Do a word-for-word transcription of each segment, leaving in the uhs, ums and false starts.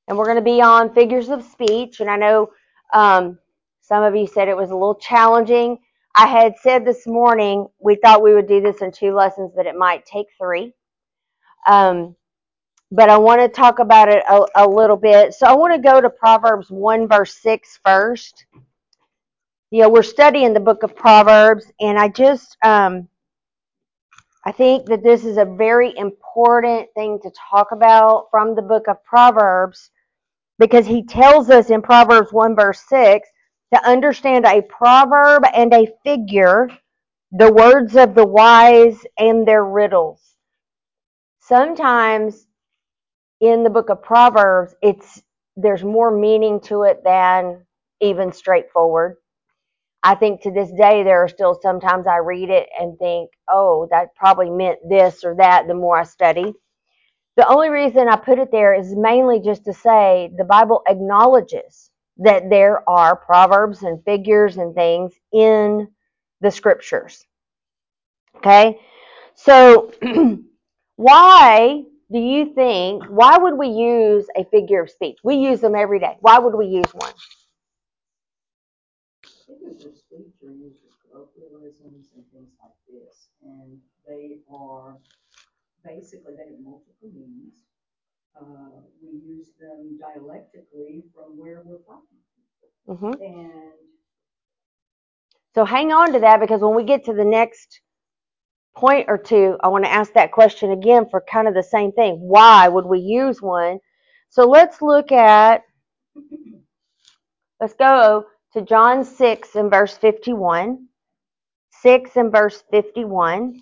and we're going to be on figures of speech. And I know um, some of you said it was a little challenging. I had said this morning we thought we would do this in two lessons, but it might take three. Um, but I want to talk about it a, a little bit. So I want to go to Proverbs one, verse six first. You know, we're studying the book of Proverbs, and I just, um, I think that this is a very important thing to talk about from the book of Proverbs, because he tells us in Proverbs one, verse six, to understand a proverb and a figure, the words of the wise and their riddles. Sometimes in the book of Proverbs, it's there's more meaning to it than even straightforward. I think to this day there are still sometimes I read it and think, oh, that probably meant this or that the more I study. The only reason I put it there is mainly just to say the Bible acknowledges that there are proverbs and figures and things in the scriptures. Okay? So why do you think, why would we use a figure of speech? We use them every day. Why would we use one? Figures of speech are used as colloquialisms and things like this, and they are basically, they have multiple meanings. Uh, we use them dialectically from where we're from. Mm-hmm. And So hang on to that, because when we get to the next point or two, I want to ask that question again for kind of the same thing. Why would we use one? So let's look at, let's go to John six and verse fifty-one. six and verse fifty-one.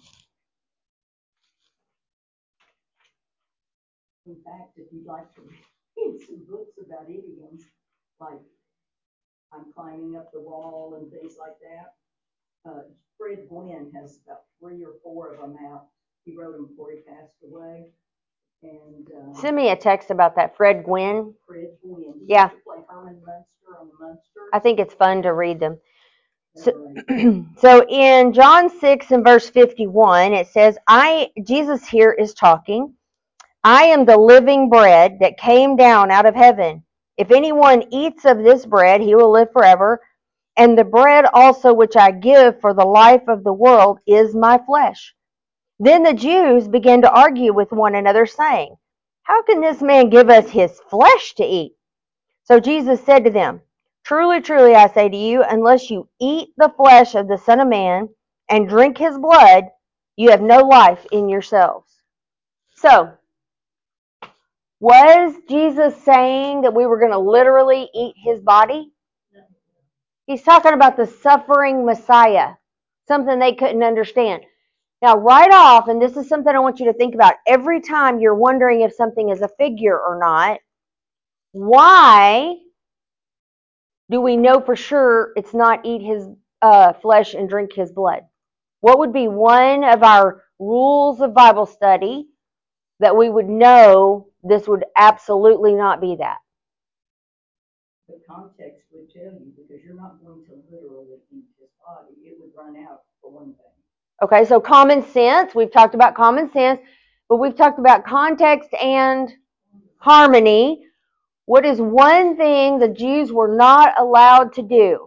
in fact, if you'd like to read some books about idioms, like I'm climbing up the wall and things like that, uh, Fred Gwynn has about three or four of them out. He wrote them before he passed away. And uh, Send me a text about that, Fred Gwynn. Fred Gwynn. He Yeah. used to play Herman Munster on the Munsters. I think it's fun to read them. So, so in John six and verse fifty-one, it says, I, Jesus here is talking, I am the living bread that came down out of heaven. If anyone eats of this bread, he will live forever. And the bread also which I give for the life of the world is my flesh. Then the Jews began to argue with one another, saying, how can this man give us his flesh to eat? So Jesus said to them, truly, truly, I say to you, unless you eat the flesh of the Son of Man and drink his blood, you have no life in yourselves. So, was Jesus saying that we were going to literally eat his body? He's talking about the suffering Messiah, something they couldn't understand. Now, right off, and this is something I want you to think about, every time you're wondering if something is a figure or not, why do we know for sure it's not eat his uh, flesh and drink his blood? What would be one of our rules of Bible study that we would know this would absolutely not be that? the context would tell you, because you're not going to literally eat his body. It would run out, for one thing. Okay, so common sense. We've talked about common sense, but we've talked about context and harmony. What is one thing the Jews were not allowed to do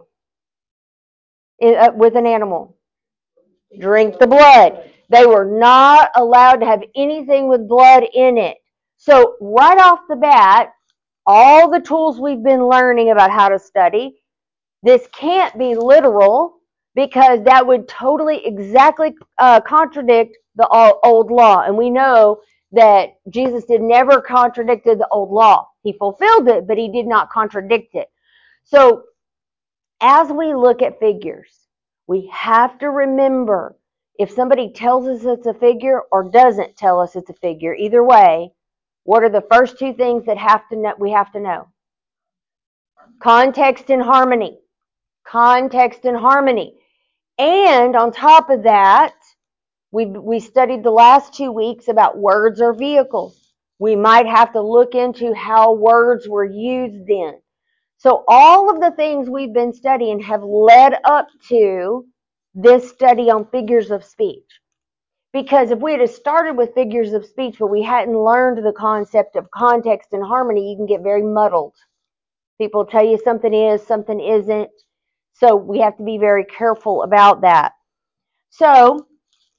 with an animal? Drink the blood. They were not allowed to have anything with blood in it. So right off the bat, all the tools we've been learning about how to study, this can't be literal, because that would totally exactly uh, contradict the old law. And we know that Jesus did never contradicted the old law. He fulfilled it, but he did not contradict it. So as we look at figures, we have to remember, if somebody tells us it's a figure or doesn't tell us it's a figure, either way, what are the first two things that have to know, we have to know? Context and harmony. Context and harmony. And on top of that, we we studied the last two weeks about words or vehicles. We might have to look into how words were used then. So all of the things we've been studying have led up to this study on figures of speech. Because if we had started with figures of speech, but we hadn't learned the concept of context and harmony, you can get very muddled. People tell you something is, something isn't. So we have to be very careful about that. So,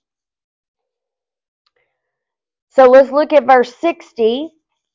so let's look at verse sixty.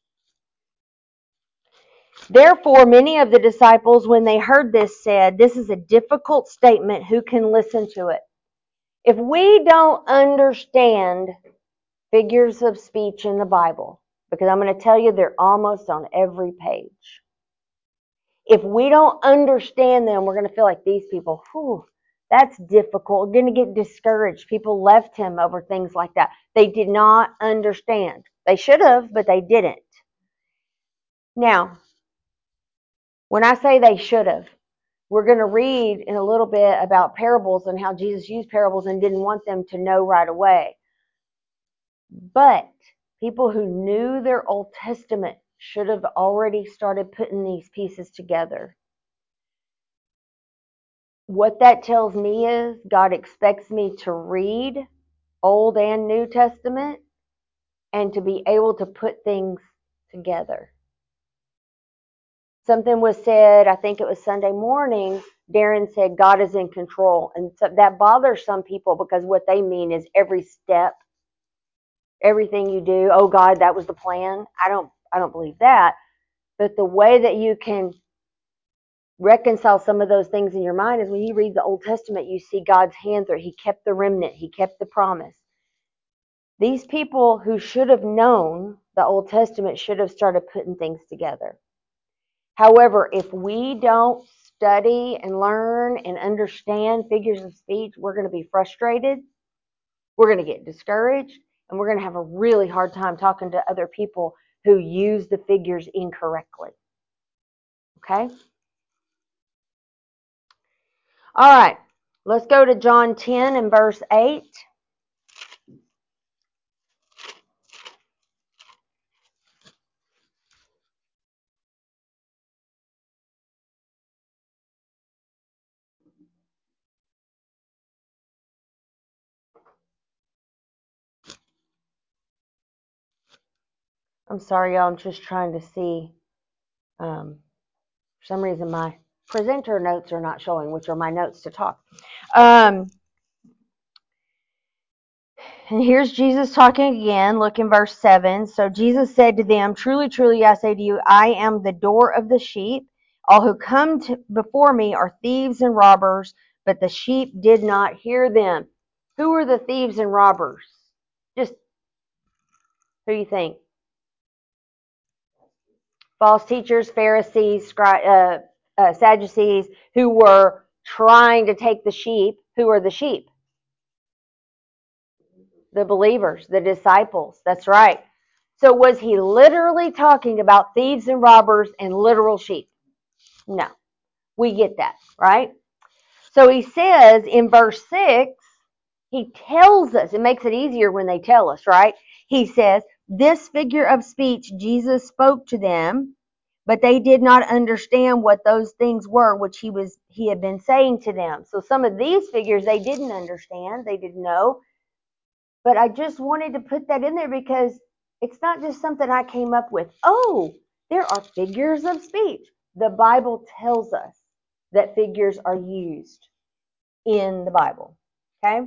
Therefore, many of the disciples, when they heard this, said, "This is a difficult statement. Who can listen to it?" If we don't understand figures of speech in the Bible, because I'm going to tell you they're almost on every page. If we don't understand them, we're going to feel like these people, whew, that's difficult. We're going to get discouraged. People left him over things like that. They did not understand. They should have, but they didn't. Now, when I say they should have, we're going to read in a little bit about parables and how Jesus used parables and didn't want them to know right away. But people who knew their Old Testament should have already started putting these pieces together. What that tells me is God expects me to read Old and New Testament and to be able to put things together. Something was said, I think it was Sunday morning, Darren said God is in control. And so that bothers some people because what they mean is every step, everything you do, oh God, that was the plan. I don't I don't believe that. But the way that you can reconcile some of those things in your mind is when you read the Old Testament, you see God's hand there. He kept the remnant. He kept the promise. These people who should have known the Old Testament should have started putting things together. However, if we don't study and learn and understand figures of speech, we're going to be frustrated. We're going to get discouraged. And we're going to have a really hard time talking to other people who use the figures incorrectly. Okay? All right. Let's go to John ten and verse eight. I'm sorry, y'all. I'm just trying to see. Um, for some reason, my presenter notes are not showing, which are my notes to talk. Um, and here's Jesus talking again. Look in verse seven. So Jesus said to them, "Truly, truly, I say to you, I am the door of the sheep. All who come to, before me are thieves and robbers, but the sheep did not hear them." Who are the thieves and robbers? Just who do you think? False teachers, Pharisees, uh, uh, Sadducees, who were trying to take the sheep. Who are the sheep? The believers, the disciples. That's right. So was he literally talking about thieves and robbers and literal sheep? No. We get that, right? So he says in verse six, he tells us, it makes it easier when they tell us, right? He says, "This figure of speech Jesus spoke to them, but they did not understand what those things were which he was he had been saying to them." So some of these figures they didn't understand, they didn't know. But I just wanted to put that in there because it's not just something I came up with. Oh, there are figures of speech. The Bible tells us that figures are used in the Bible. Okay?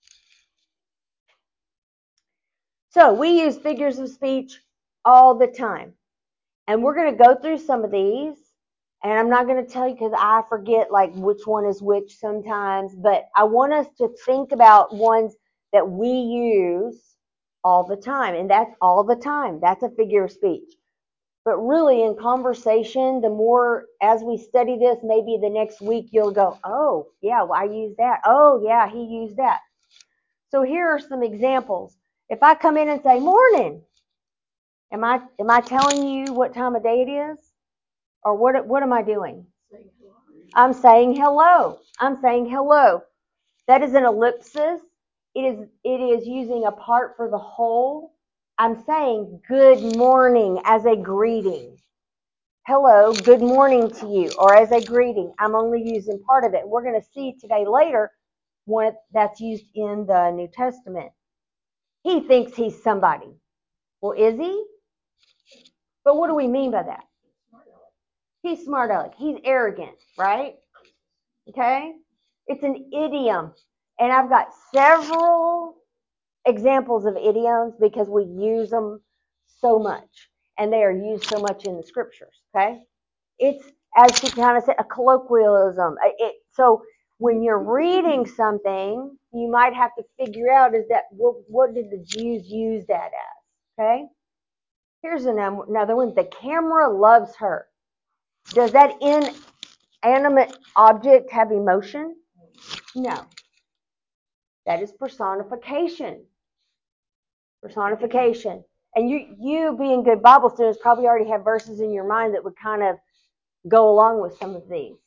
So we use figures of speech all the time. And we're going to go through some of these. And I'm not going to tell you because I forget like which one is which sometimes. But I want us to think about ones that we use all the time. And that's all the time. That's a figure of speech. But really in conversation, the more as we study this, maybe the next week you'll go, oh, yeah, well, I used that. Oh, yeah, he used that. So here are some examples. If I come in and say, "Morning," am I am I telling you what time of day it is? Or what what am I doing? I'm saying hello. I'm saying hello. That is an ellipsis. It is it is using a part for the whole. I'm saying good morning as a greeting. Hello, good morning to you, or as a greeting. I'm only using part of it. We're going to see today later what that's used in the New Testament. He thinks he's somebody. Well, is he? But what do we mean by that? He's smart aleck. He's arrogant, right? Okay? It's an idiom. And I've got several examples of idioms because we use them so much. And they are used so much in the scriptures, okay? It's, as she kind of said, a colloquialism. It, so when you're reading something, you might have to figure out, is that, what, what did the Jews use that as, okay? Here's another one. The camera loves her. Does that inanimate object have emotion? No. That is personification. Personification. And you, you being good Bible students probably already have verses in your mind that would kind of go along with some of these.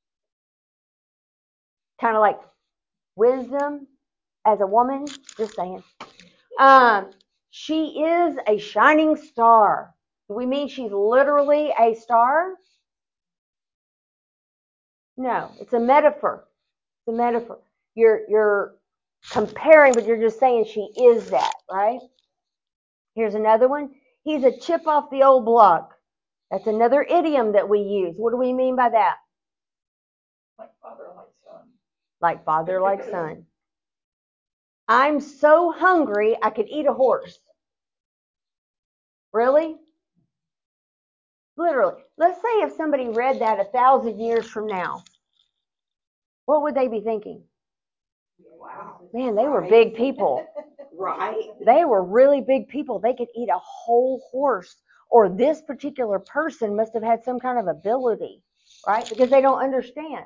Kind of like wisdom as a woman. Just saying. Um, she is a shining star. Do we mean she's literally a star? No, it's a metaphor. It's a metaphor. You're you're comparing, but you're just saying she is that, right? Here's another one. He's a chip off the old block. That's another idiom that we use. What do we mean by that? Like father, like son. Like father, like son. I'm so hungry I could eat a horse. Really? Literally. Let's say if somebody read that a thousand years from now, what would they be thinking? Wow. Man, they were big people. Right? They were really big people. They could eat a whole horse. Or this particular person must have had some kind of ability, right? Because they don't understand.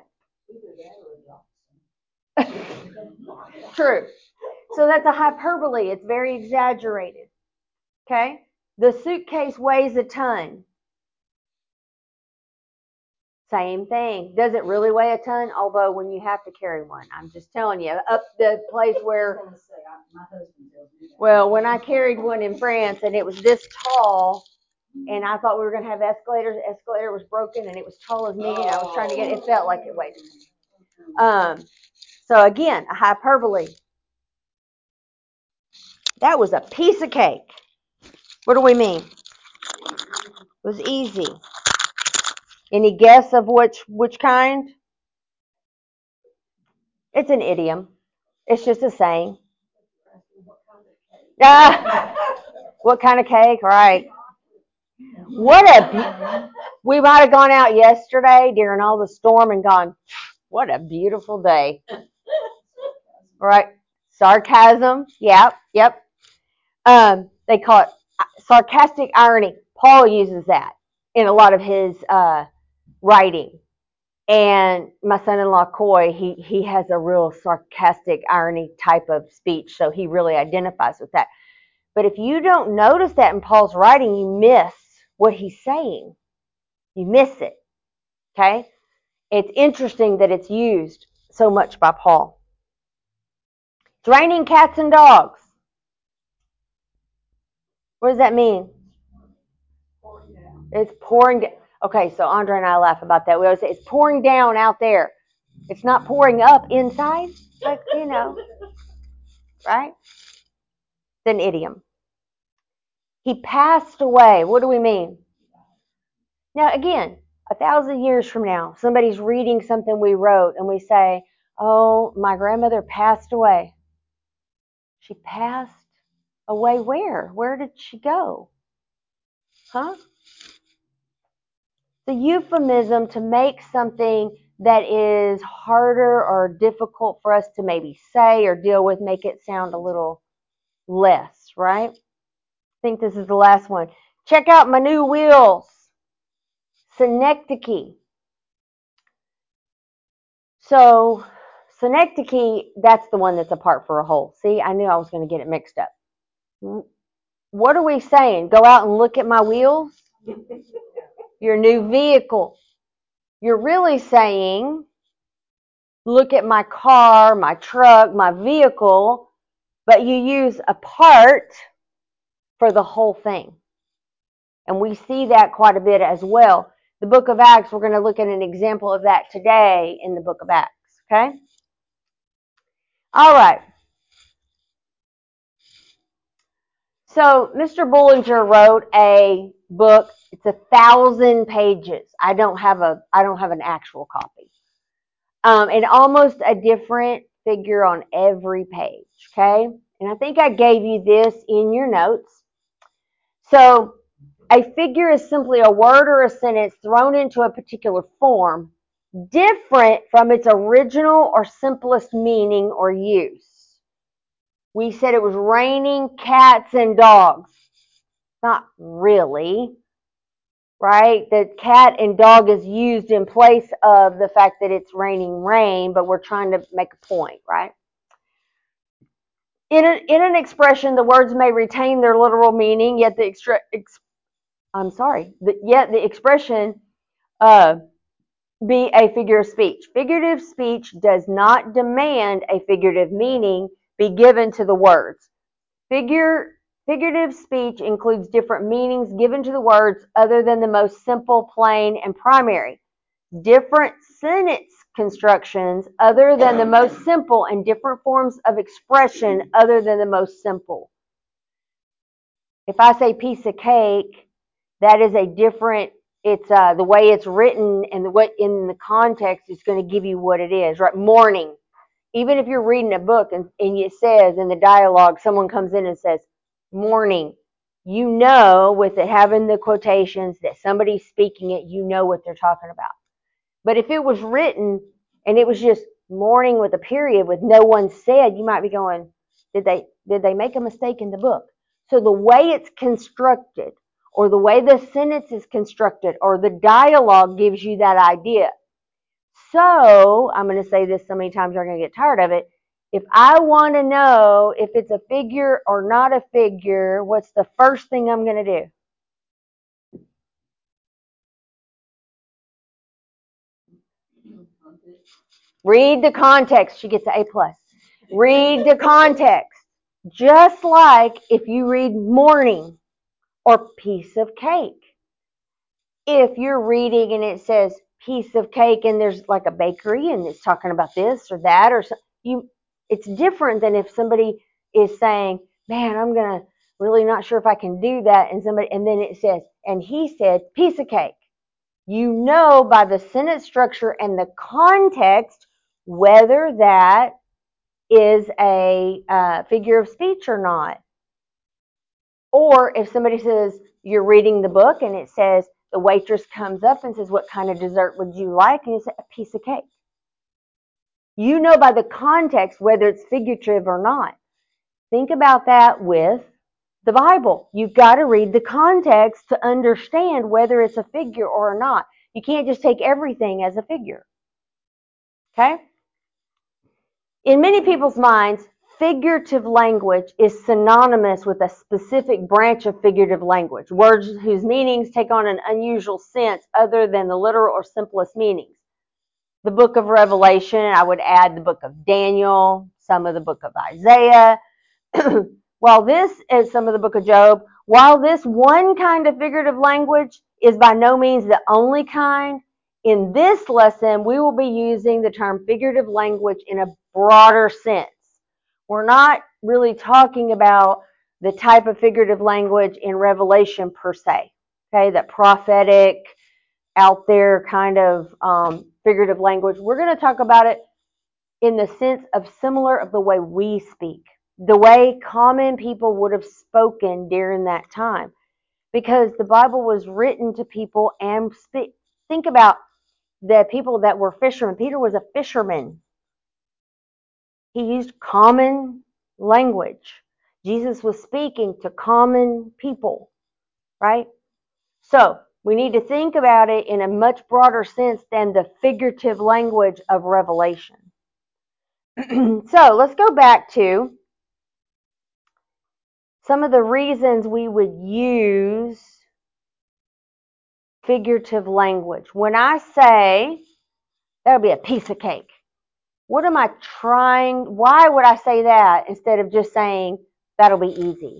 True. So that's a hyperbole. It's very exaggerated. Okay? The suitcase weighs a ton. Same thing. Does it really weigh a ton? Although when you have to carry one, I'm just telling you, up the place where, well, when I carried one in France and it was this tall, and I thought we were going to have escalators, the escalator was broken and it was tall as me, and I was trying to get it, felt like it weighed. Um, so again, a hyperbole. That was a piece of cake. What do we mean? It was easy. Any guess of which which kind? It's an idiom. It's just a saying. Ah, what kind of cake? Right. What a, we might have gone out yesterday during all the storm and gone, what a beautiful day. Right. Sarcasm. Yep. Yep. Um, they call it sarcastic irony. Paul uses that in a lot of his uh, writing. And my son-in-law, Coy, he, he has a real sarcastic irony type of speech, so he really identifies with that. But if you don't notice that in Paul's writing, you miss what he's saying. You miss it, okay? It's interesting that it's used so much by Paul. It's raining cats and dogs. What does that mean? It's pouring down. Okay, so Andre and I laugh about that. We always say it's pouring down out there. It's not pouring up inside, like, you know, right? It's an idiom. He passed away. What do we mean? Now, again, a thousand years from now, somebody's reading something we wrote and we say, oh, my grandmother passed away. She passed away where? Where did she go? Huh? The euphemism to make something that is harder or difficult for us to maybe say or deal with, make it sound a little less, right? I think this is the last one. Check out my new wheels. Synecdoche. So, synecdoche, that's the one that's a part for a whole. See, I knew I was going to get it mixed up. What are we saying? Go out and look at my wheels? Your new vehicle. You're really saying, look at my car, my truck, my vehicle, but you use a part for the whole thing. And we see that quite a bit as well. The book of Acts, we're going to look at an example of that today in the book of Acts, okay? All right. So Mister Bullinger wrote a book. It's a thousand pages. I don't have a I don't have an actual copy. Um, and almost a different figure on every page. Okay, and I think I gave you this in your notes. So a figure is simply a word or a sentence thrown into a particular form, different from its original or simplest meaning or use. We said it was raining cats and dogs. Not really, right? The cat and dog is used in place of the fact that it's raining rain, but we're trying to make a point, right? In, a, in an expression, the words may retain their literal meaning, yet the extra, ex, I'm sorry, the, yet the expression uh, be a figure of speech. Figurative speech does not demand a figurative meaning be given to the words. Figure, figurative speech includes different meanings given to the words other than the most simple, plain, and primary. Different sentence constructions other than the most simple, and different forms of expression other than the most simple. If I say piece of cake, that is a different, it's uh, the way it's written and the what in the context is going to give you what it is, right? Morning. Even if you're reading a book and, and it says in the dialogue, someone comes in and says, morning, you know, with it having the quotations that somebody's speaking it, you know what they're talking about. But if it was written and it was just morning with a period with no one said, you might be going, did they, did they make a mistake in the book? So the way it's constructed, or the way the sentence is constructed, or the dialogue gives you that idea. So, I'm going to say this so many times you're going to get tired of it. If I want to know if it's a figure or not a figure, what's the first thing I'm going to do? Read the context. She gets an A plus. Read the context. Just like if you read morning or piece of cake. If you're reading and it says piece of cake and there's like a bakery and it's talking about this or that or so, you, it's different than if somebody is saying, man, I'm gonna really not sure if I can do that, and somebody and then it says, and he said piece of cake. You know by the sentence structure and the context whether that is a uh, figure of speech or not. Or if somebody says you're reading the book and it says the waitress comes up and says, what kind of dessert would you like? And you say, a piece of cake. You know by the context whether it's figurative or not. Think about that with the Bible. You've got to read the context to understand whether it's a figure or not. You can't just take everything as a figure. Okay? In many people's minds, figurative language is synonymous with a specific branch of figurative language, words whose meanings take on an unusual sense other than the literal or simplest meanings. The book of Revelation, I would add the book of Daniel, some of the book of Isaiah, while this is some of the book of Job, while this one kind of figurative language is by no means the only kind, in this lesson, we will be using the term figurative language in a broader sense. We're not really talking about the type of figurative language in Revelation per se, okay, that prophetic, out there kind of um, figurative language. We're going to talk about it in the sense of similar of the way we speak, the way common people would have spoken during that time. Because the Bible was written to people and speak. Think about the people that were fishermen. Peter was a fisherman. He used common language. Jesus was speaking to common people, right? So we need to think about it in a much broader sense than the figurative language of Revelation. So let's go back to some of the reasons we would use figurative language. When I say that'll be a piece of cake, what am I trying? Why would I say that instead of just saying that'll be easy?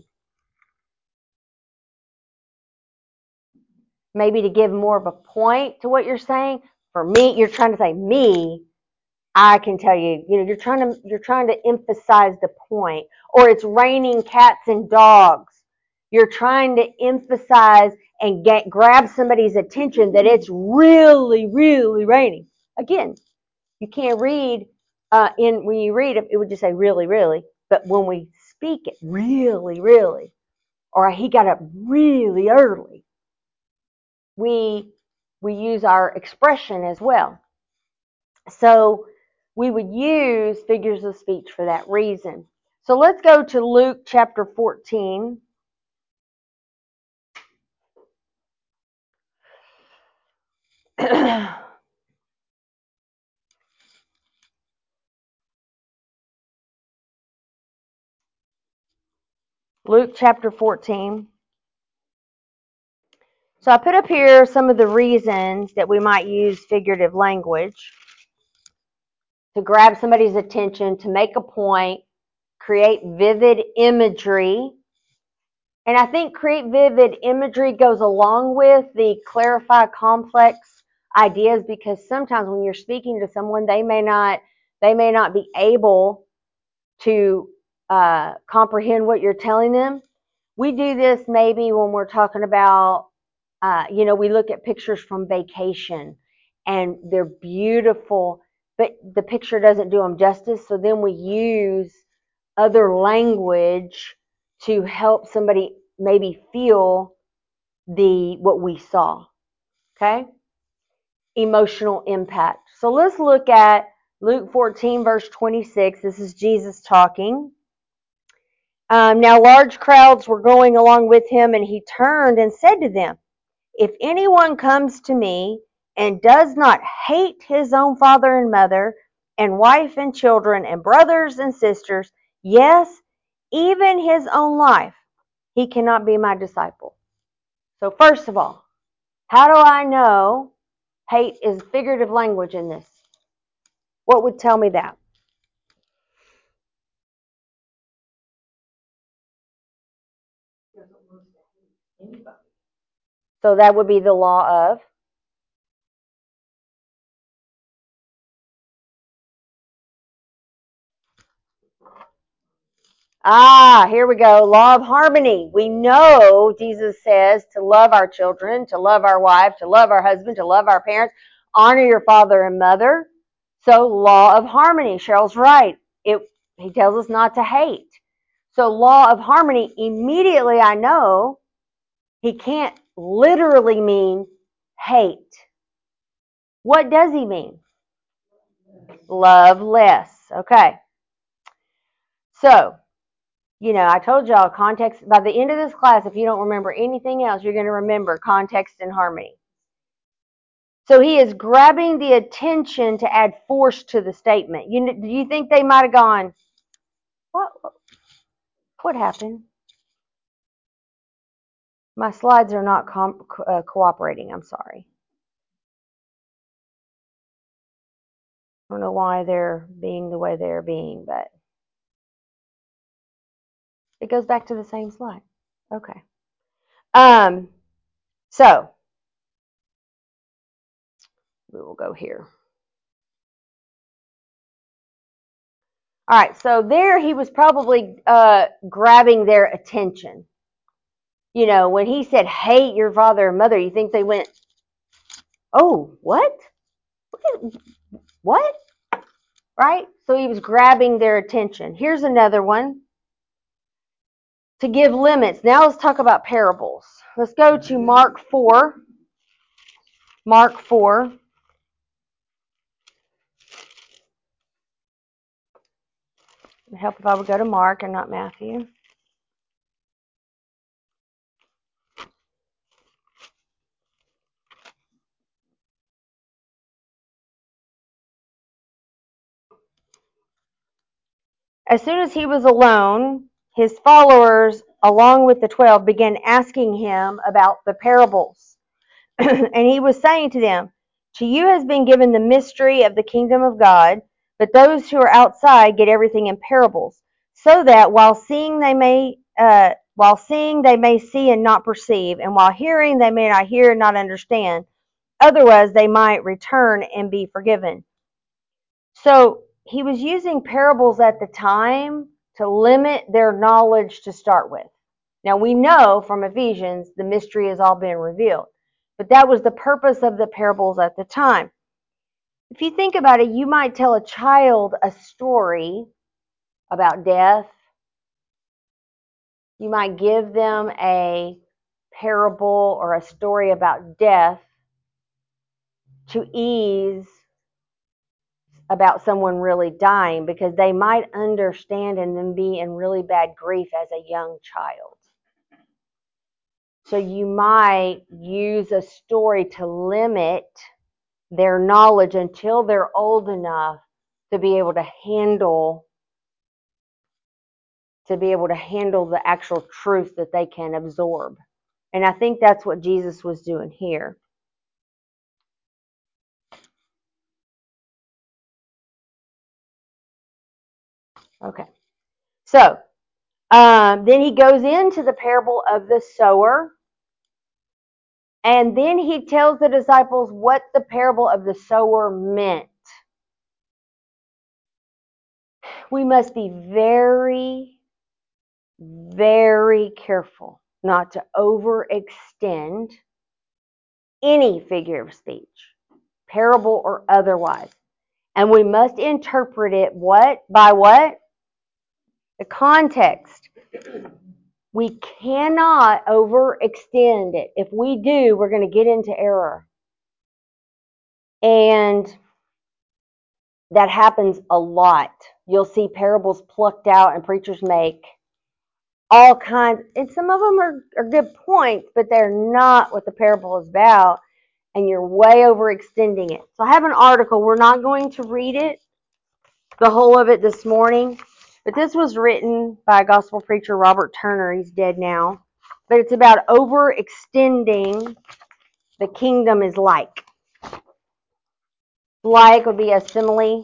Maybe to give more of a point to what you're saying. For me, you're trying to say me. I can tell you, you know, you're trying to you're trying to emphasize the point. Or it's raining cats and dogs. You're trying to emphasize and get grab somebody's attention that it's really, really raining. Again, you can't read uh, in when you read it, it would just say really, really. But when we speak it, really, really, or he got up really early, we we use our expression as well. So we would use figures of speech for that reason. So let's go to Luke chapter fourteen. Luke chapter fourteen. So I put up here some of the reasons that we might use figurative language to grab somebody's attention, to make a point, create vivid imagery. And I think create vivid imagery goes along with the clarify complex ideas, because sometimes when you're speaking to someone, they may not they may not be able to uh, comprehend what you're telling them. We do this maybe when we're talking about, uh, you know, we look at pictures from vacation and they're beautiful, but the picture doesn't do them justice. So then we use other language to help somebody maybe feel the what we saw. Okay? Emotional impact. So let's look at Luke fourteen, verse twenty-six. This is Jesus talking. Um, now large crowds were going along with him, and he turned and said to them, if anyone comes to me and does not hate his own father and mother, and wife and children, and brothers and sisters, yes, even his own life, he cannot be my disciple. So first of all, how do I know hate is figurative language in this? What would tell me that? So that would be the law of? Ah, here we go. Law of harmony. We know Jesus says to love our children, to love our wife, to love our husband, to love our parents, honor your father and mother. So law of harmony. Cheryl's right. It, he tells us not to hate. So law of harmony, immediately I know he can't literally mean hate. What does he mean? Love less. Okay. So, you know, I told y'all context, by the end of this class, if you don't remember anything else, you're going to remember context and harmony. So he is grabbing the attention to add force to the statement. You, do you think they might have gone, what, what happened? My slides are not com- uh, cooperating. I'm sorry. I don't know why they're being the way they're being, but it goes back to the same slide. Okay. Um, so we will go here. All right, so there he was probably uh, grabbing their attention. You know, when he said, hate your father and mother, you think they went, oh, what? What? Right? So he was grabbing their attention. Here's another one. To give limits. Now let's talk about parables. Let's go to Mark four. Mark four. It would help if I would go to Mark and not Matthew. As soon as he was alone, his followers, along with the twelve, began asking him about the parables. And he was saying to them, to you has been given the mystery of the kingdom of God, but those who are outside get everything in parables, so that while seeing they may uh, while seeing they may see and not perceive, and while hearing they may not hear and not understand. Otherwise they might return and be forgiven. So he was using parables at the time to limit their knowledge to start with. Now we know from Ephesians the mystery has all been revealed, but that was the purpose of the parables at the time. If you think about it, you might tell a child a story about death. You might give them a parable or a story about death to ease about someone really dying, because they might understand and then be in really bad grief as a young child. So you might use a story to limit their knowledge until they're old enough to be able to handle to be able to handle the actual truth that they can absorb. And I think that's what Jesus was doing here. Okay. So, um, then he goes into the parable of the sower. And then he tells the disciples what the parable of the sower meant. We must be very, very careful not to overextend any figure of speech, parable or otherwise. And we must interpret it what? By what? The context. We cannot overextend it. If we do, we're going to get into error. And that happens a lot. You'll see parables plucked out and preachers make all kinds, and some of them are, are good points, but they're not what the parable is about, and you're way overextending it. So I have an article. We're not going to read it, the whole of it this morning, but this was written by a gospel preacher, Robert Turner. He's dead now. But it's about overextending the kingdom is like. Like would be a simile.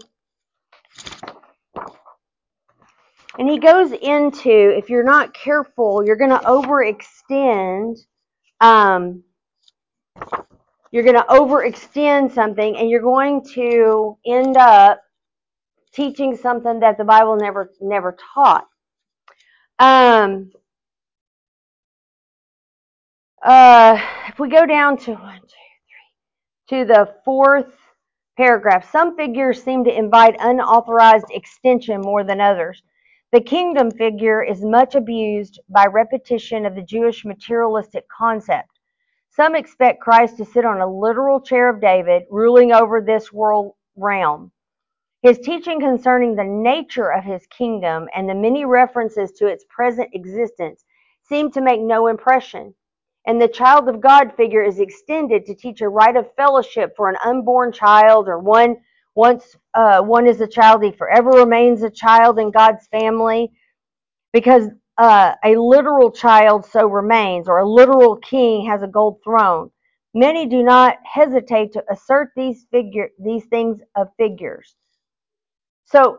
And he goes into, if you're not careful, you're going to overextend, um, you're going to overextend something, and you're going to end up teaching something that the Bible never never taught. Um, uh, if we go down to one, two, three, to the fourth paragraph, some figures seem to invite unauthorized extension more than others. The kingdom figure is much abused by repetition of the Jewish materialistic concept. Some expect Christ to sit on a literal chair of David, ruling over this world realm. His teaching concerning the nature of his kingdom and the many references to its present existence seem to make no impression. And the child of God figure is extended to teach a right of fellowship for an unborn child, or one once uh, one is a child, he forever remains a child in God's family, because uh, a literal child so remains, or a literal king has a gold throne. Many do not hesitate to assert these figure these things of figures. So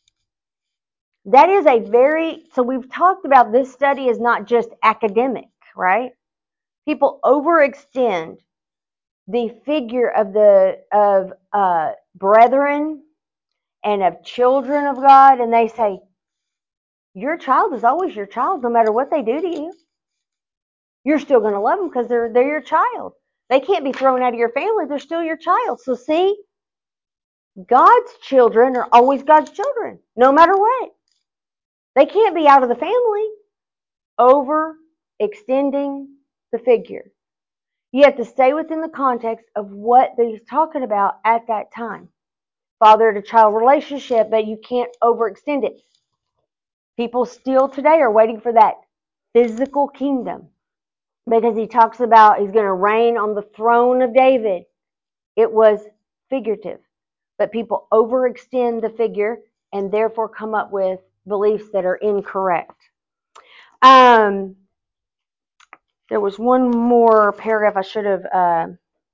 that is a very, so we've talked about this study is not just academic, right? People overextend the figure of the of uh, brethren and of children of God, and they say, your child is always your child, no matter what they do to you. You're still going to love them because they're they're your child. They can't be thrown out of your family. They're still your child. So see, God's children are always God's children, no matter what. They can't be out of the family. Overextending the figure. You have to stay within the context of what he's talking about at that time. Father to child relationship, but you can't overextend it. People still today are waiting for that physical kingdom, because he talks about he's going to reign on the throne of David. It was figurative, but people overextend the figure and therefore come up with beliefs that are incorrect. Um, there was one more paragraph I should have. Uh,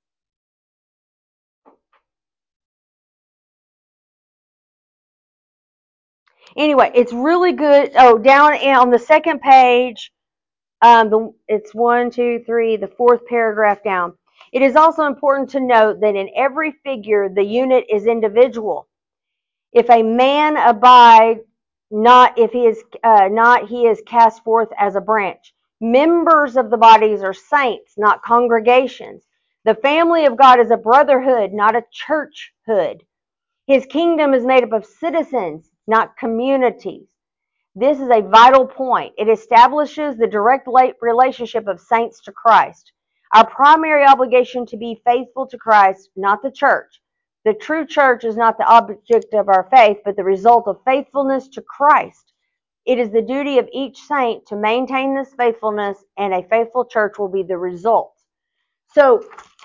anyway, it's really good. Oh, down on the second page, um, the, it's one, two, three, the fourth paragraph down. It is also important to note that in every figure, the unit is individual. If a man abide not, if he is uh, not, he is cast forth as a branch. Members of the bodies are saints, not congregations. The family of God is a brotherhood, not a churchhood. His kingdom is made up of citizens, not communities. This is a vital point. It establishes the direct relationship of saints to Christ. Our primary obligation to be faithful to Christ, not the church. The true church is not the object of our faith, but the result of faithfulness to Christ. It is the duty of each saint to maintain this faithfulness, and a faithful church will be the result. So,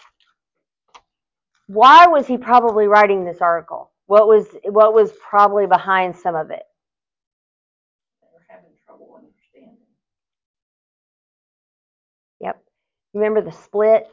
why was he probably writing this article? What was what was probably behind some of it? They're having trouble understanding. Yep. Remember the split?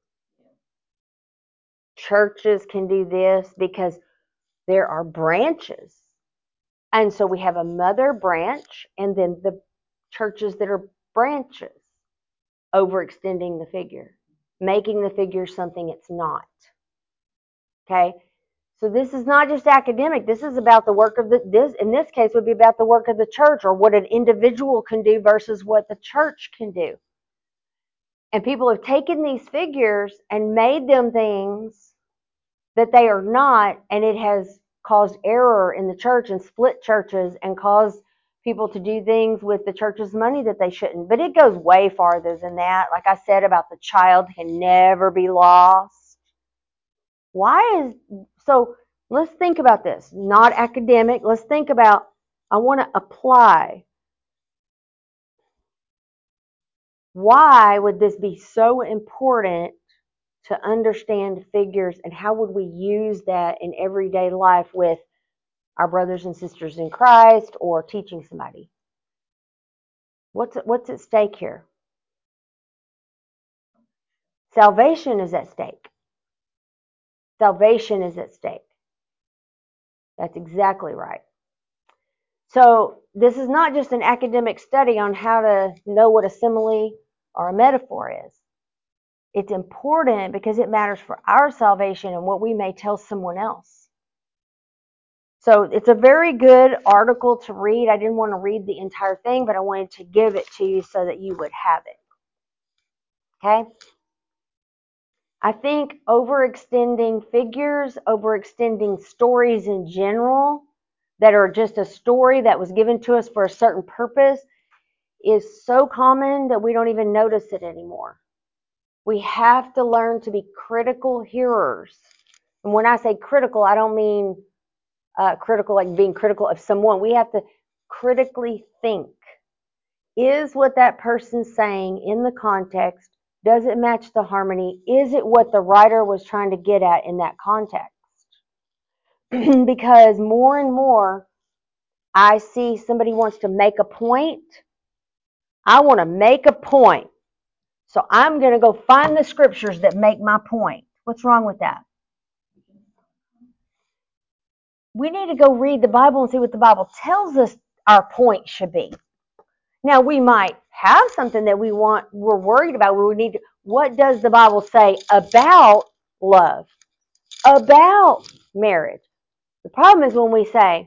Churches can do this because there are branches. And so we have a mother branch and then the churches that are branches, overextending the figure, making the figure something it's not. Okay? So this is not just academic. This is about the work of the, this, in this case, would be about the work of the church, or what an individual can do versus what the church can do. And people have taken these figures and made them things that they are not, and it has caused error in the church and split churches and caused people to do things with the church's money that they shouldn't. But it goes way farther than that. Like I said about the child can never be lost. Why is, so let's think about this. Not academic. Let's think about, I want to apply. Why would this be so important to understand figures, and how would we use that in everyday life with our brothers and sisters in Christ or teaching somebody? What's what's at stake here? Salvation is at stake. Salvation is at stake. That's exactly right. So this is not just an academic study on how to know what a simile or a metaphor is. It's important because it matters for our salvation and what we may tell someone else. So it's a very good article to read. I didn't want to read the entire thing, but I wanted to give it to you so that you would have it. Okay? I think overextending figures, overextending stories in general that are just a story that was given to us for a certain purpose is so common that we don't even notice it anymore. We have to learn to be critical hearers. And when I say critical, I don't mean uh, critical like being critical of someone. We have to critically think. Is what that person's saying in the context, does it match the harmony? Is it what the writer was trying to get at in that context? Because more and more, I see somebody wants to make a point. I want to make a point. So I'm going to go find the scriptures that make my point. What's wrong with that? We need to go read the Bible and see what the Bible tells us our point should be. Now, we might have something that we want, we're worried about, where we need to, what does the Bible say about love, about marriage? The problem is when we say,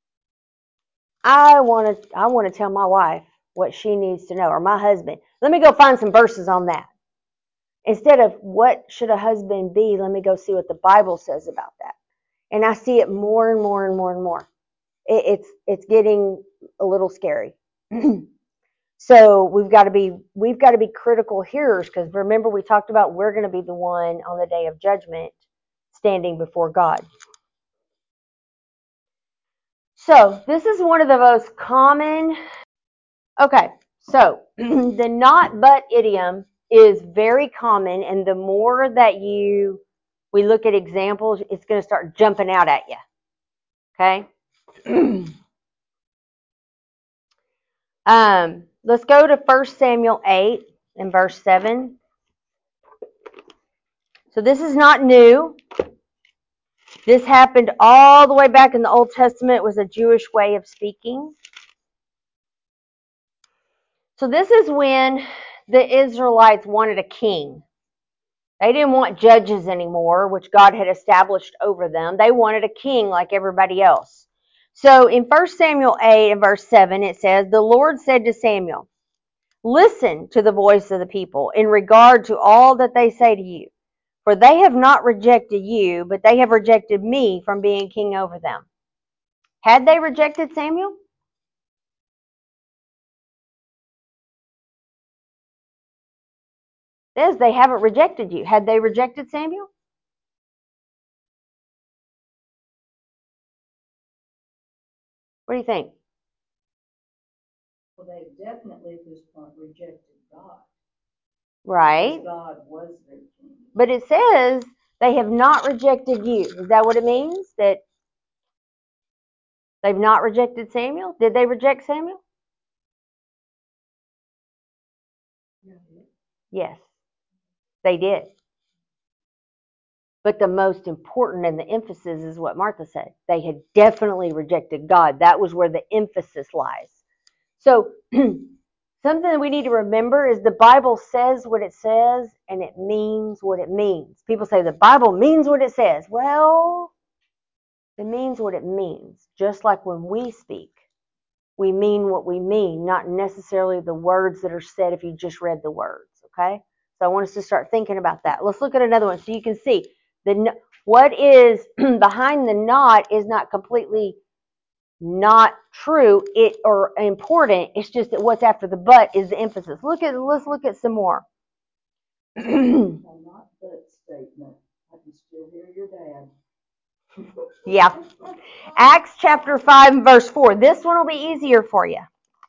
I want to, I want to tell my wife what she needs to know, or my husband. Let me go find some verses on that. Instead of what should a husband be, let me go see what the Bible says about that. And I see it more and more and more and more. It, it's it's getting a little scary. So we've got to be we've got to be critical hearers, because remember we talked about we're going to be the one on the day of judgment standing before God. So this is one of the most common. Okay, so the not but idiom is very common, and the more that you we look at examples, it's going to start jumping out at you. Okay. um, let's go to First Samuel eight and verse seven. So this is not new. This happened all the way back in the Old Testament. It was a Jewish way of speaking. So this is when the Israelites wanted a king. They didn't want judges anymore, which God had established over them. They wanted a king like everybody else. So in First Samuel eight and verse seven, it says, the Lord said to Samuel, Listen to the voice of the people in regard to all that they say to you. For they have not rejected you, but they have rejected me from being king over them. Had they rejected Samuel? It says they haven't rejected you. Had they rejected Samuel? What do you think? Well, they definitely at this point rejected God. Right. God was their king. But it says they have not rejected you. Is that what it means? That they've not rejected Samuel? Did they reject Samuel? Yes, they did. But the most important and the emphasis is what Martha said. They had definitely rejected God. That was where the emphasis lies. So something that we need to remember is the Bible says what it says and it means what it means. People say the Bible means what it says. Well, it means what it means. Just like when we speak, we mean what we mean, not necessarily the words that are said if you just read the words, okay? So I want us to start thinking about that. Let's look at another one so you can see the what is behind the not is not completely not true it or important. It's just that what's after the but is the emphasis. Look at let's look at some more. Not but statement. I can still hear your dad. Yeah. Acts chapter five and verse four. This one will be easier for you.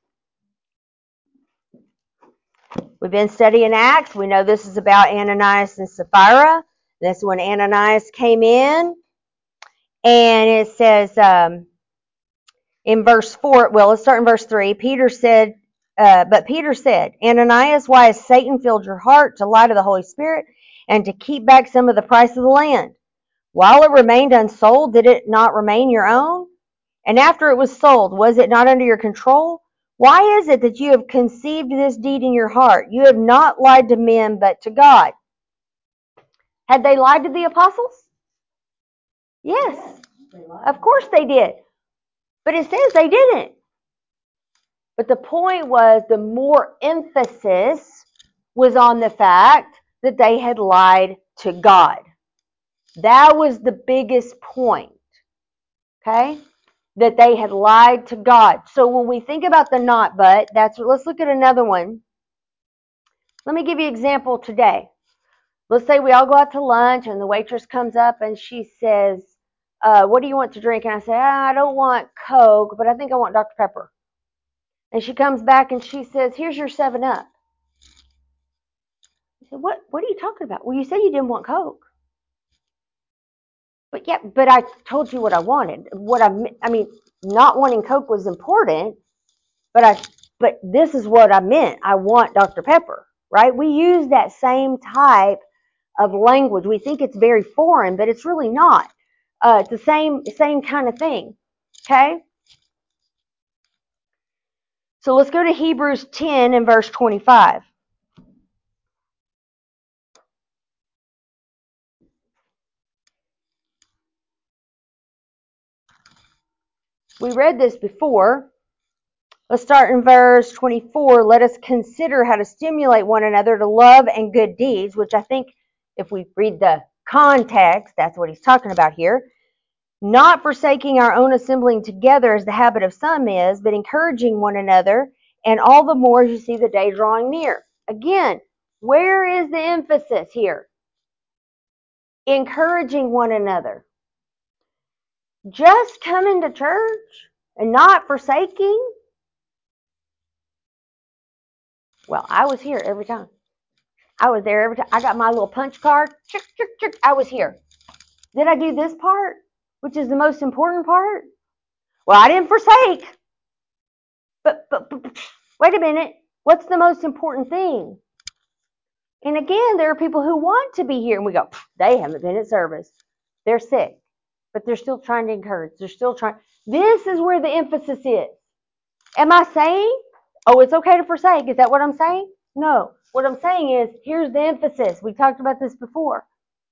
We've been studying Acts. We know this is about Ananias and Sapphira. That's when Ananias came in. And it says um, in verse four, well, let's start in verse three. Peter said, uh, but Peter said, Ananias, why has Satan filled your heart to lie to the Holy Spirit and to keep back some of the price of the land? While it remained unsold, did it not remain your own? And after it was sold, was it not under your control? Why is it that you have conceived this deed in your heart? You have not lied to men, but to God. Had they lied to the apostles? Yes, Yes, of course they did. But it says they didn't. But the point was the more emphasis was on the fact that they had lied to God. That was the biggest point. Okay? That they had lied to God. So when we think about the not but, that's let's look at another one. Let me give you an example today. Let's say we all go out to lunch and the waitress comes up and she says, uh, what do you want to drink? And I say, ah, I don't want Coke, but I think I want Doctor Pepper. And she comes back and she says, here's your seven up. I said, what, what are you talking about? Well, you said you didn't want Coke. But yeah, but I told you what I wanted. What I, I mean, not wanting Coke was important, but I, but this is what I meant. I want Doctor Pepper, right? We use that same type of language. We think it's very foreign, but it's really not. Uh, it's the same, same kind of thing. Okay? So let's go to Hebrews ten and verse twenty-five. We read this before. Let's start in verse twenty-four. Let us consider how to stimulate one another to love and good deeds, which I think if we read the context, that's what he's talking about here. Not forsaking our own assembling together as the habit of some is, but encouraging one another, and all the more as you see the day drawing near. Again, where is the emphasis here? Encouraging one another. Just coming to church and not forsaking? Well, I was here every time. I was there every time. I got my little punch card. Chick, chick, chick. I was here. Did I do this part, which is the most important part? Well, I didn't forsake. But, but, but wait a minute. What's the most important thing? And again, there are people who want to be here, and we go, they haven't been at service. They're sick, but they're still trying to encourage. They're still trying. This is where the emphasis is. Am I saying, oh, it's okay to forsake? Is that what I'm saying? No. What I'm saying is, here's the emphasis. We talked about this before.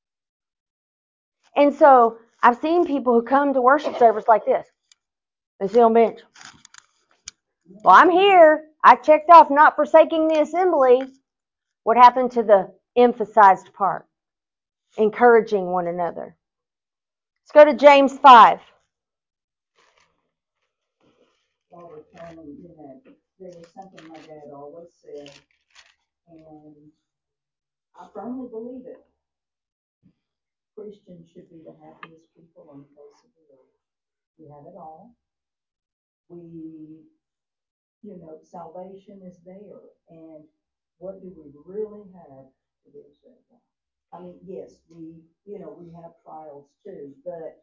And so I've seen people who come to worship service like this. They sit on the bench. Well, I'm here. I checked off not forsaking the assembly. What happened to the emphasized part? Encouraging one another. Let's go to James five. While we're counting, you know, there was something my dad always said, and I firmly believe it. Christians should be the happiest people on the face of the earth. We have it all. We, you know, salvation is there, and what do we really have to be saved by? I mean, yes, we, you know, we have trials too, but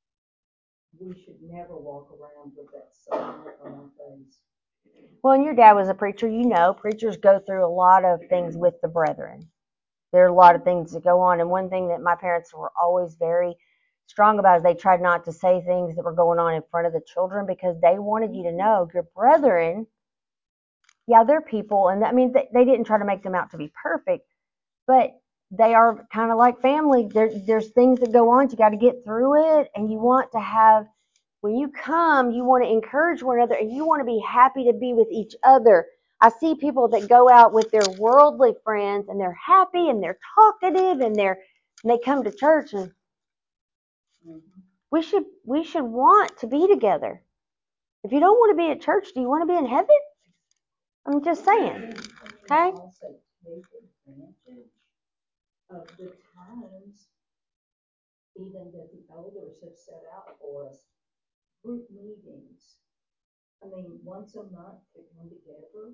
we should never walk around with that smile on our face. Well, and your dad was a preacher. You know, preachers go through a lot of things with the brethren. There are a lot of things that go on. And one thing that my parents were always very strong about is they tried not to say things that were going on in front of the children because they wanted you to know your brethren, yeah, they're people. And I mean, they, they didn't try to make them out to be perfect, but they are kind of like family. There, there's things that go on. You got to get through it. And you want to have, when you come, you want to encourage one another and you want to be happy to be with each other. I see people that go out with their worldly friends and they're happy and they're talkative and they're and they come to church and Mhm. we should we should want to be together. If you don't want to be at church, do you want to be in heaven? I'm just saying. Okay? Also take advantage of the times even that the elders have set out for us. Group meetings. I mean, once a month to come together.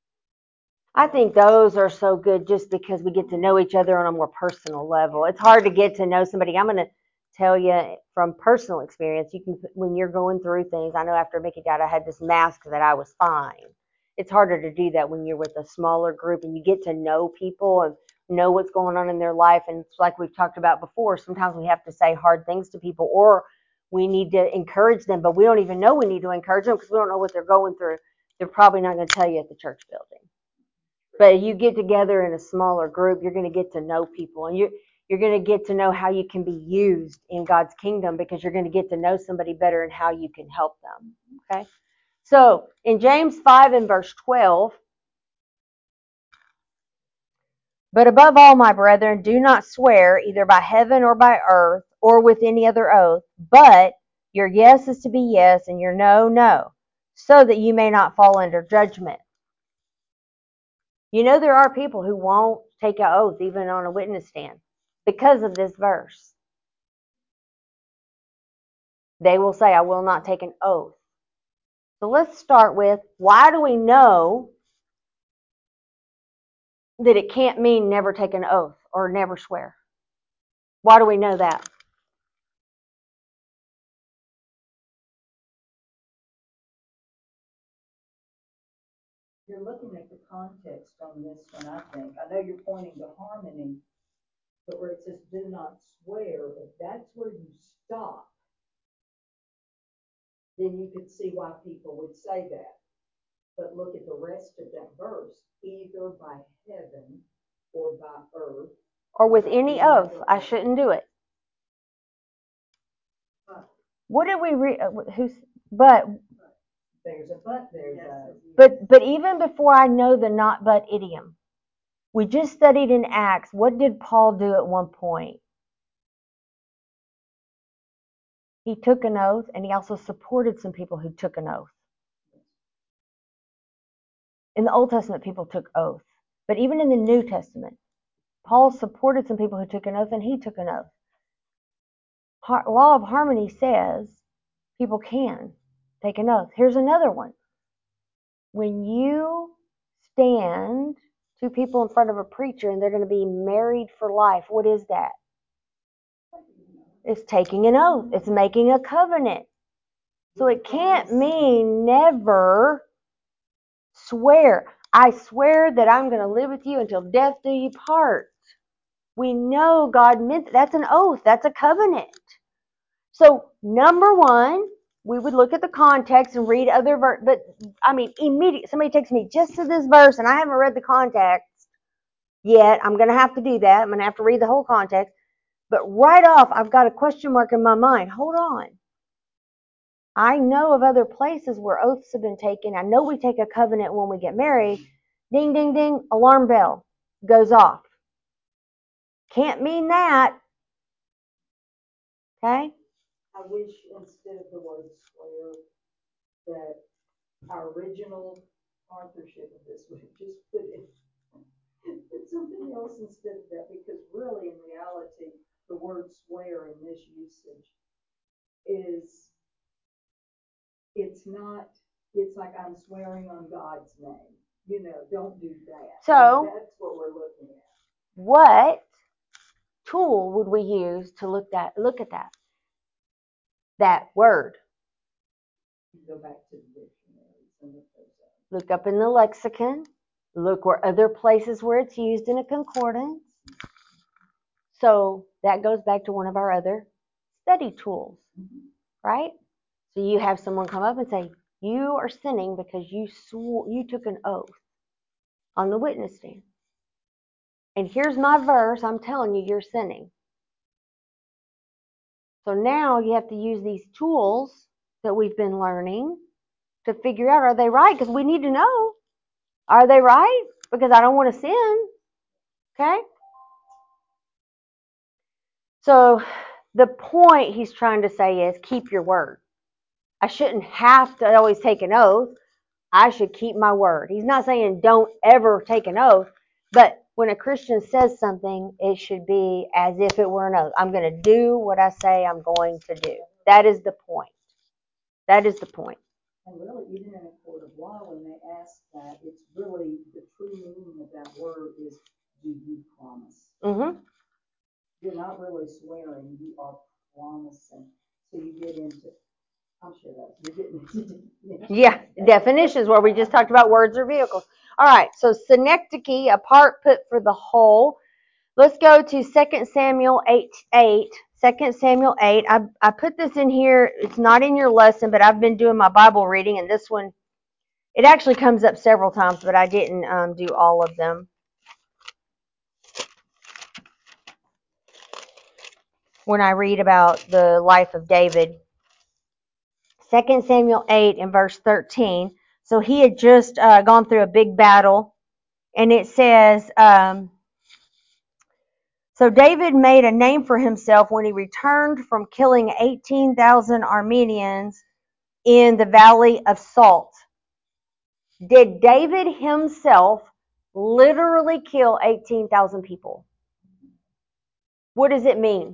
I think those are so good just because we get to know each other on a more personal level. It's hard to get to know somebody. I'm going to tell you from personal experience, you can, when you're going through things, I know after Mickey died, I had this mask that I was fine. It's harder to do that when you're with a smaller group and you get to know people and know what's going on in their life. And it's like we've talked about before, sometimes we have to say hard things to people or we need to encourage them, but we don't even know we need to encourage them because we don't know what they're going through. They're probably not going to tell you at the church building. But you get together in a smaller group, you're going to get to know people and you you're going to get to know how you can be used in God's kingdom because you're going to get to know somebody better and how you can help them. Okay? So, in James five and verse twelve, but above all, my brethren, do not swear either by heaven or by earth or with any other oath, but your yes is to be yes and your no, no, so that you may not fall under judgment. You know, there are people who won't take an oath even on a witness stand because of this verse. They will say, I will not take an oath. So let's start with, why do we know that it can't mean never take an oath or never swear? Why do we know that? You're looking at the context on this one, I think. I know you're pointing to harmony, but where it says do not swear, if that's where you stop, then you could see why people would say that. But look at the rest of that verse, either by heaven or by earth. Or with any oath, I shouldn't do it. What did we read? Who's but? There's a but there, though. But but even before I know the not but idiom, we just studied in Acts. What did Paul do at one point? He took an oath, and he also supported some people who took an oath. In the Old Testament, people took oath. But even in the New Testament, Paul supported some people who took an oath, and he took an oath. Law of harmony says people can take an oath. Here's another one. When you stand two people in front of a preacher and they're going to be married for life, what is that? It's taking an oath. It's making a covenant. So it can't mean never swear. I swear that I'm going to live with you until death do you part. We know God meant that's an oath. That's a covenant. So number one, we would look at the context and read other verse. But I mean, immediately somebody takes me just to this verse and I haven't read the context yet. I'm going to have to do that. I'm going to have to read the whole context. But right off, I've got a question mark in my mind. Hold on. I know of other places where oaths have been taken. I know we take a covenant when we get married. Ding, ding, ding, alarm bell goes off. Can't mean that. Okay? I wish instead of the word swear that our original authorship of this would just put it, put something else instead of that, because really in reality, the word swear in this usage is, it's not, it's like I'm swearing on God's name. You know, don't do that. So, and that's what we're looking at. What tool would we use to look at look at that? That word. Go back to the dictionaries and look those up. Look up in the lexicon. Look where other places where it's used in a concordance. So that goes back to one of our other study tools, Mm-hmm. right? So you have someone come up and say, you are sinning because you swore, you took an oath on the witness stand. And here's my verse, I'm telling you, you're sinning. So now you have to use these tools that we've been learning to figure out, are they right? Because we need to know, are they right? Because I don't want to sin, okay? So the point he's trying to say is keep your word. I shouldn't have to always take an oath. I should keep my word. He's not saying don't ever take an oath, but when a Christian says something, it should be as if it were an oath. I'm going to do what I say I'm going to do. That is the point. That is the point. And really, even in a court of law, when they ask that, it's really the true meaning of that word is, do you promise? Mm-hmm. You're not really swearing, you are promising. So you get into, I'm sure that you're getting into definitions. Yeah, definitions where we just talked about words or vehicles. All right, so synecdoche, a part put for the whole. Let's go to Second Samuel eight eight. Second Samuel eight. I, I put this in here. It's not in your lesson, but I've been doing my Bible reading, and this one, it actually comes up several times, but I didn't um, do all of them. When I read about the life of David. Second Samuel eight and verse thirteen. So he had just uh, gone through a big battle, and it says, um, so David made a name for himself when he returned from killing eighteen thousand Arameans in the Valley of Salt. Did David himself literally kill eighteen thousand people? What does it mean?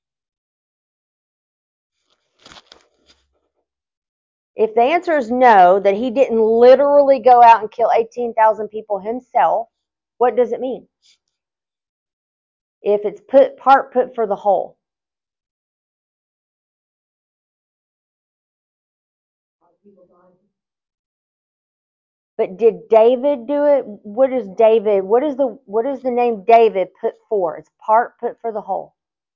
If the answer is no, that he didn't literally go out and kill eighteen thousand people himself, what does it mean? If it's put part put for the whole. But did David do it? What is David? What is the what is the name David put for? It's part put for the whole.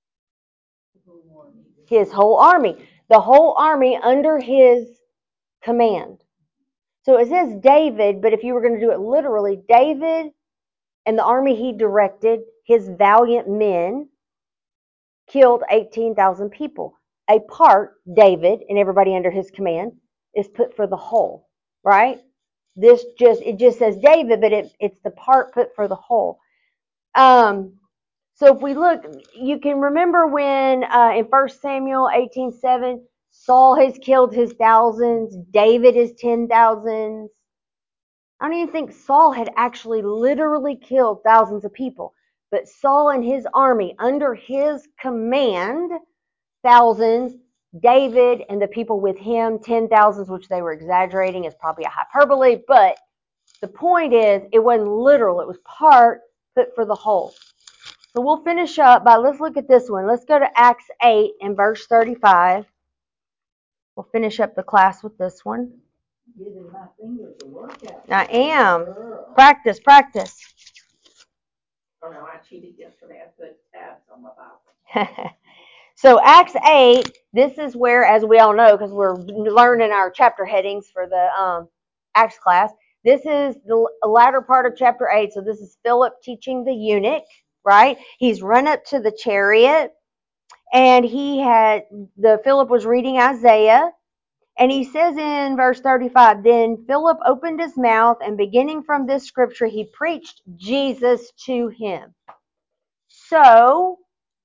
His whole army. The whole army under his command. So it says David, but if you were going to do it literally, David and the army he directed, his valiant men, killed eighteen thousand people. A part, David, and everybody under his command, is put for the whole, right? This just, it just says David, but it, it's the part put for the whole. Um, so if we look, you can remember when uh, in First Samuel eighteen seven, Saul has killed his thousands, David is ten thousands. I don't even think Saul had actually literally killed thousands of people, but Saul and his army under his command, thousands, David and the people with him, ten thousands, which they were exaggerating is probably a hyperbole, but the point is it wasn't literal, it was part put for the whole. So we'll finish up by, let's look at this one. Let's go to Acts eight and verse thirty-five. We'll finish up the class with this one. Giving my fingers a workout. I am. Girl. Practice, practice. Oh no, I cheated yesterday. I put tabs on my Bible. So Acts eight, this is where, as we all know, because we're learning our chapter headings for the um, Acts class, this is the latter part of chapter eight. So this is Philip teaching the eunuch, right? He's run up to the chariot, and he had, the Philip was reading Isaiah, And he says in verse thirty-five, then Philip opened his mouth, and beginning from this scripture, he preached Jesus to him. So,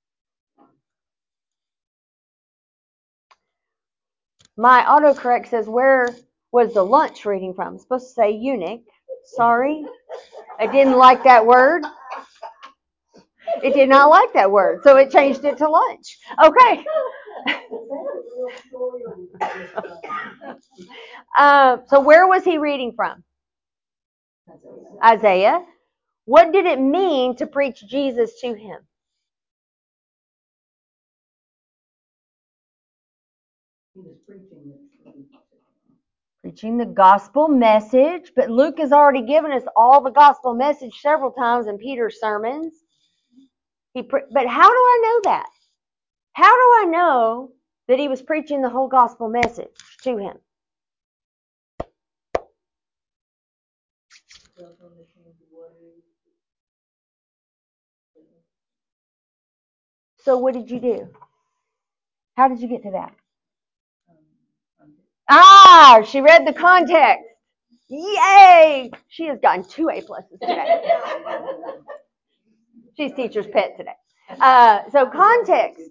my autocorrect says, where was the lunch reading from? It's supposed to say eunuch. Sorry. I didn't like that word. It did not like that word, so it changed it to lunch. Okay. um, so where was he reading from? Isaiah. What did it mean to preach Jesus to him? He was preaching the truth. Preaching the gospel message, but Luke has already given us all the gospel message several times in Peter's sermons. He, pre- but how do I know that? How do I know that he was preaching the whole gospel message to him? So what did you do? How did you get to that? Ah, she read the context. Yay! She has gotten two A pluses today. She's teacher's pet today. Uh, so context.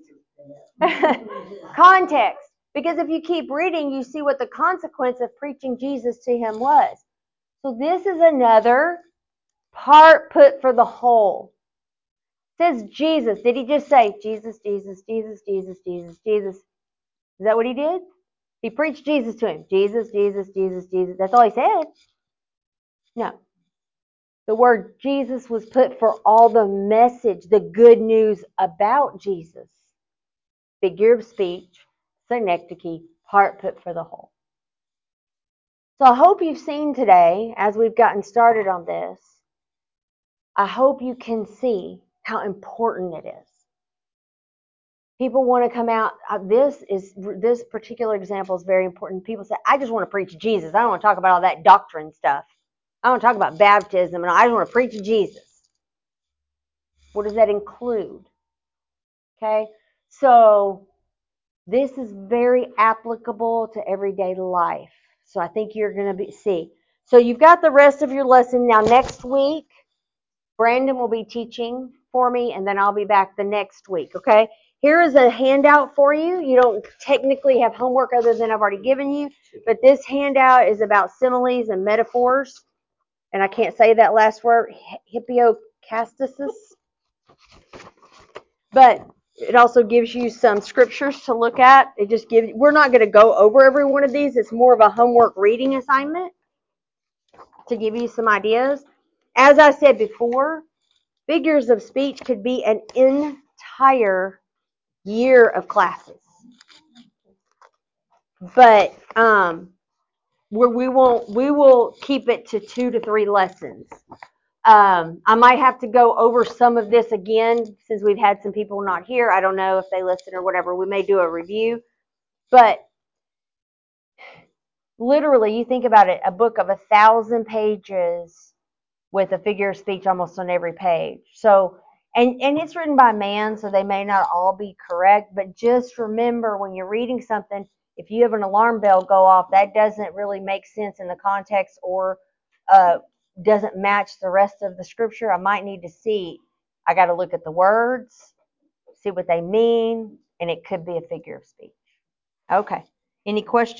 Context. Because if you keep reading, you see what the consequence of preaching Jesus to him was. So this is another part put for the whole. It says Jesus. Did he just say Jesus, Jesus, Jesus, Jesus, Jesus, Jesus? Is that what he did? He preached Jesus to him. Jesus, Jesus, Jesus, Jesus. That's all he said. No. The word Jesus was put for all the message, the good news about Jesus. Figure of speech, synecdoche, part put for the whole. So I hope you've seen today, as we've gotten started on this, I hope you can see how important it is. People want to come out, uh, this is this particular example is very important. People say, I just want to preach Jesus. I don't want to talk about all that doctrine stuff. I don't want to talk about baptism, and I just want to preach Jesus. What does that include? Okay, so this is very applicable to everyday life. So I think you're going to be see. So you've got the rest of your lesson. Now next week, Brandon will be teaching for me, and then I'll be back the next week, okay? Here is a handout for you. You don't technically have homework other than I've already given you, but this handout is about similes and metaphors, and I can't say that last word, hypocastasis, but it also gives you some scriptures to look at. It just gives, we're not going to go over every one of these. It's more of a homework reading assignment to give you some ideas. As I said before, figures of speech could be an entire year of classes. But um, where we won't, we will keep it to two to three lessons. Um, I might have to go over some of this again since we've had some people not here. I don't know if they listen or whatever. We may do a review. But literally, you think about it, a book of a thousand pages with a figure of speech almost on every page. So, and, and it's written by man, so they may not all be correct, but just remember when you're reading something, if you have an alarm bell go off, that doesn't really make sense in the context or uh, doesn't match the rest of the scripture. I might need to see, I got to look at the words, see what they mean, and it could be a figure of speech. Okay. Any questions?